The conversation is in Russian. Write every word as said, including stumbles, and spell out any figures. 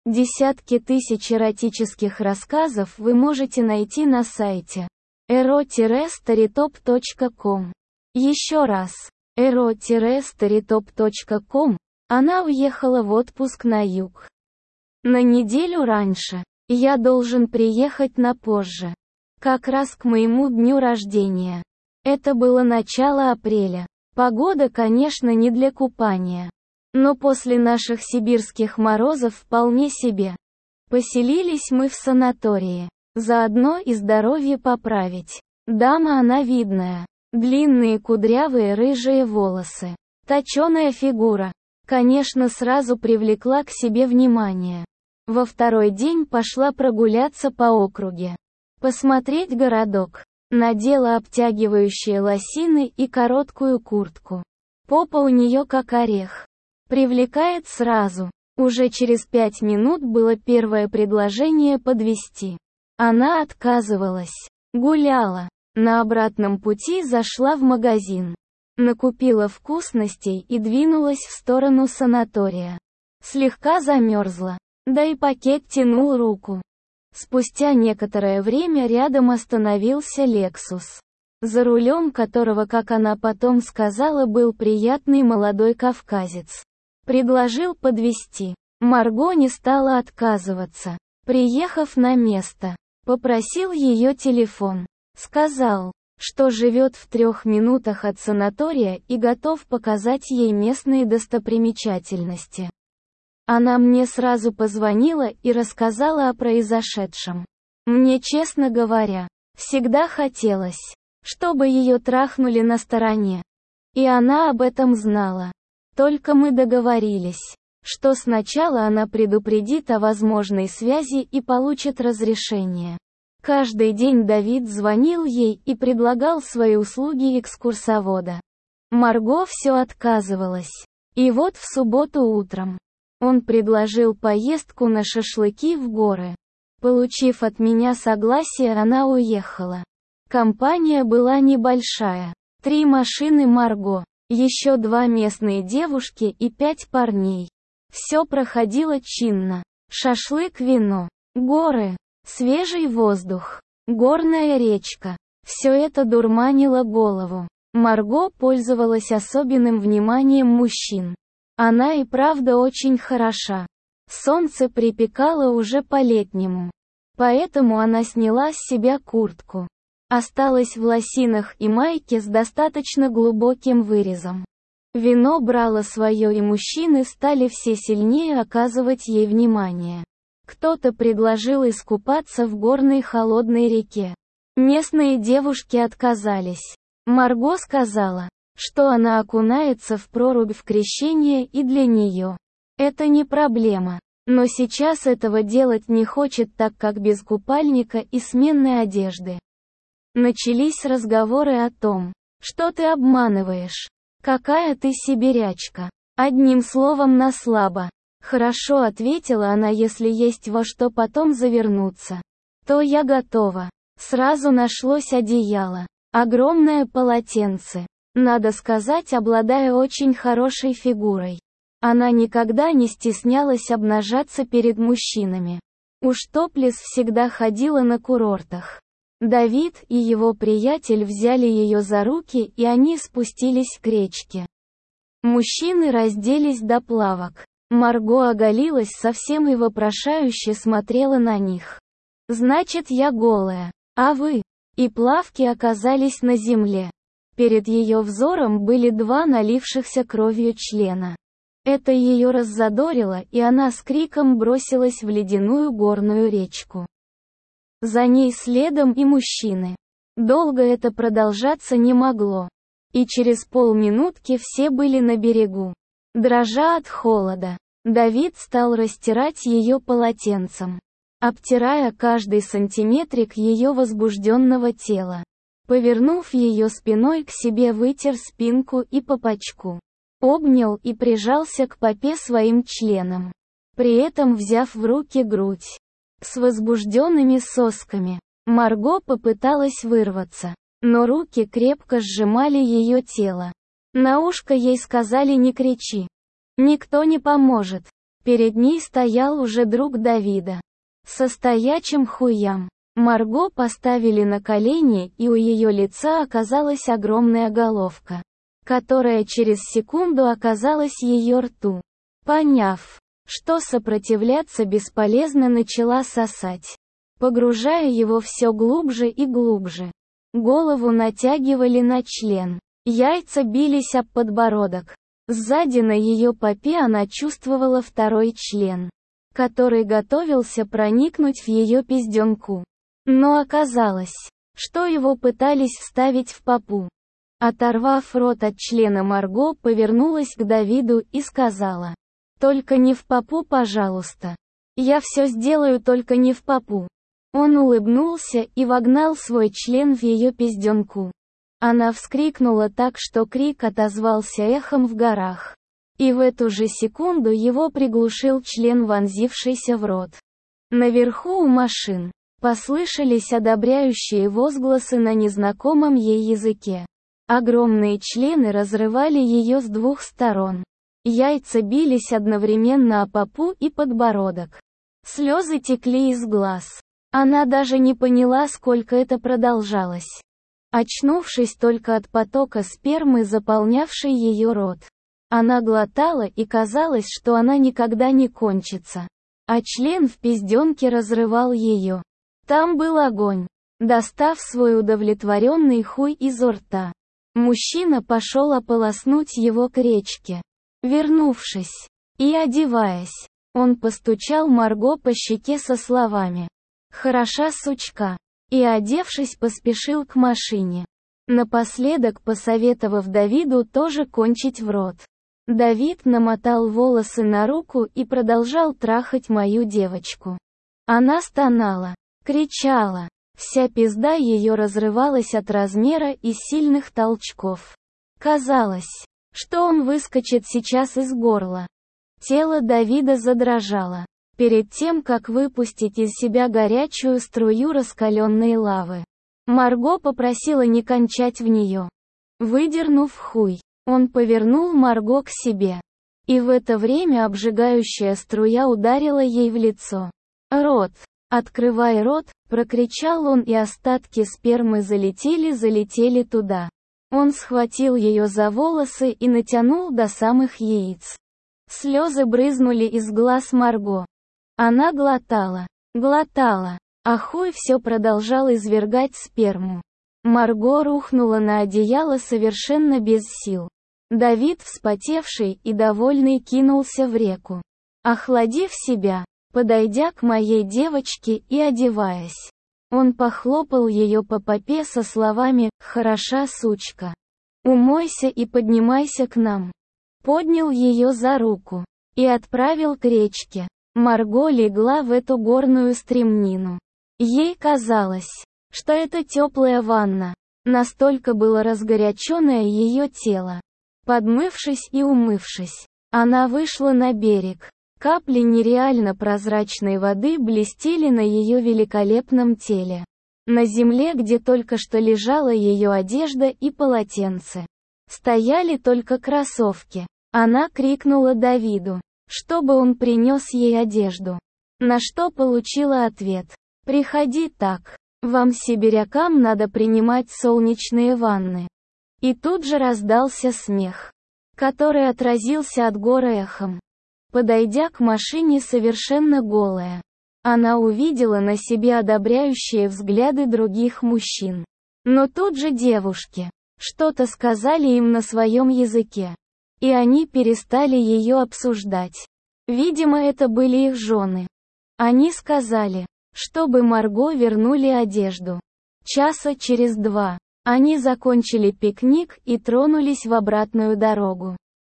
Десятки тысяч эротических рассказов вы можете найти на сайте эро старитоп точка ком. Еще раз, эро старитоп точка ком. Она уехала в отпуск на юг. На неделю раньше. Я должен приехать на позже. Как раз к моему дню рождения. Это было начало апреля. Погода, конечно, не для купания. Но после наших сибирских морозов вполне себе. Поселились мы в санатории. Заодно и здоровье поправить. Дама она видная. Длинные кудрявые рыжие волосы. Точеная фигура. Конечно, сразу привлекла к себе внимание. Во второй день пошла прогуляться по округе. Посмотреть городок. Надела обтягивающие лосины и короткую куртку. Попа у нее как орех. Привлекает сразу. Уже через пять минут было первое предложение подвезти. Она отказывалась. Гуляла. На обратном пути зашла в магазин. Накупила вкусностей и двинулась в сторону санатория. Слегка замерзла. Да и пакет тянул руку. Спустя некоторое время рядом остановился Lexus, за рулем которого, как она потом сказала, был приятный молодой кавказец. Предложил подвезти. Марго не стала отказываться. Приехав на место, попросил ее телефон. Сказал, что живет в трех минутах от санатория и готов показать ей местные достопримечательности. Она мне сразу позвонила и рассказала о произошедшем. Мне, честно говоря, всегда хотелось, чтобы ее трахнули на стороне. И она об этом знала. Только мы договорились, что сначала она предупредит о возможной связи и получит разрешение. Каждый день Давид звонил ей и предлагал свои услуги экскурсовода. Марго все отказывалась. И вот в субботу утром он предложил поездку на шашлыки в горы. Получив от меня согласие, она уехала. Компания была небольшая. Три машины Марго, еще два местные девушки и пять парней. Все проходило чинно. Шашлык, вино, горы, свежий воздух, горная речка. Все это дурманило голову. Марго пользовалась особенным вниманием мужчин. Она и правда очень хороша. Солнце припекало уже по-летнему. Поэтому она сняла с себя куртку. Осталась в лосинах и майке с достаточно глубоким вырезом. Вино брало свое, и мужчины стали все сильнее оказывать ей внимание. Кто-то предложил искупаться в горной холодной реке. Местные девушки отказались. Марго сказала, что она окунается в прорубь в крещение, и для нее это не проблема. Но сейчас этого делать не хочет, так как без купальника и сменной одежды. Начались разговоры о том, что ты обманываешь. Какая ты сибирячка. Одним словом, на слабо. Хорошо, ответила она, если есть во что потом завернуться, то я готова. Сразу нашлось одеяло. Огромное полотенце. Надо сказать, обладая очень хорошей фигурой. Она никогда не стеснялась обнажаться перед мужчинами. Уж топлес всегда ходила на курортах. Давид и его приятель взяли ее за руки, и они спустились к речке. Мужчины разделись до плавок. Марго оголилась совсем и вопрошающе смотрела на них. «Значит, я голая, а вы?» И плавки оказались на земле. Перед ее взором были два налившихся кровью члена. Это ее раззадорило, и она с криком бросилась в ледяную горную речку. За ней следом и мужчины. Долго это продолжаться не могло. И через полминутки все были на берегу. Дрожа от холода, Давид стал растирать ее полотенцем, обтирая каждый сантиметрик ее возбужденного тела. Повернув ее спиной к себе, вытер спинку и попочку. Обнял и прижался к попе своим членом, при этом взяв в руки грудь с возбужденными сосками. Марго попыталась вырваться, но руки крепко сжимали ее тело. На ушко ей сказали: не кричи. Никто не поможет. Перед ней стоял уже друг Давида. Со стоячим хуям. Марго поставили на колени, и у ее лица оказалась огромная головка, которая через секунду оказалась ее рту. Поняв, что сопротивляться бесполезно, начала сосать, погружая его все глубже и глубже. Голову натягивали на член. Яйца бились об подбородок. Сзади на ее попе она чувствовала второй член, который готовился проникнуть в ее пизденку. Но оказалось, что его пытались вставить в попу. Оторвав рот от члена, Марго повернулась к Давиду и сказала: «Только не в попу, пожалуйста. Я все сделаю, только не в попу». Он улыбнулся и вогнал свой член в ее пизденку. Она вскрикнула так, что крик отозвался эхом в горах. И в эту же секунду его приглушил член, вонзившийся в рот. Наверху у машин послышались одобряющие возгласы на незнакомом ей языке. Огромные члены разрывали ее с двух сторон. Яйца бились одновременно о попу и подбородок. Слезы текли из глаз. Она даже не поняла, сколько это продолжалось. Очнувшись только от потока спермы, заполнявшей ее рот, она глотала, и казалось, что она никогда не кончится. А член в пизденке разрывал ее. Там был огонь. Достав свой удовлетворенный хуй изо рта, мужчина пошел ополоснуть его к речке. Вернувшись и одеваясь, он постучал Марго по щеке со словами: «Хороша сучка», и, одевшись, поспешил к машине, напоследок посоветовав Давиду тоже кончить в рот. Давид намотал волосы на руку и продолжал трахать мою девочку. Она стонала, кричала. Вся пизда ее разрывалась от размера и сильных толчков. Казалось, что он выскочит сейчас из горла. Тело Давида задрожало перед тем, как выпустить из себя горячую струю раскаленной лавы. Марго попросила не кончать в нее. Выдернув хуй, он повернул Марго к себе. И в это время обжигающая струя ударила ей в лицо. «Рот! Открывай рот!» — прокричал он, и остатки спермы залетели-залетели туда. Он схватил ее за волосы и натянул до самых яиц. Слезы брызнули из глаз Марго. Она глотала, глотала, а хуй все продолжал извергать сперму. Марго рухнула на одеяло совершенно без сил. Давид, вспотевший и довольный, кинулся в реку. Охладив себя, подойдя к моей девочке и одеваясь, он похлопал ее по попе со словами: «Хороша сучка. Умойся и поднимайся к нам». Поднял ее за руку и отправил к речке. Марго легла в эту горную стремнину. Ей казалось, что это теплая ванна. Настолько было разгоряченное ее тело. Подмывшись и умывшись, она вышла на берег. Капли нереально прозрачной воды блестели на ее великолепном теле. На земле, где только что лежала ее одежда и полотенце, стояли только кроссовки. Она крикнула Давиду, чтобы он принес ей одежду. На что получила ответ: «Приходи так. Вам, сибирякам, надо принимать солнечные ванны». И тут же раздался смех, который отразился от гор эхом. Подойдя к машине совершенно голая, она увидела на себе одобряющие взгляды других мужчин. Но тут же девушки что-то сказали им на своем языке, и они перестали ее обсуждать. Видимо, это были их жены. Они сказали, чтобы Марго вернули одежду. Часа через два они закончили пикник и тронулись в обратную дорогу.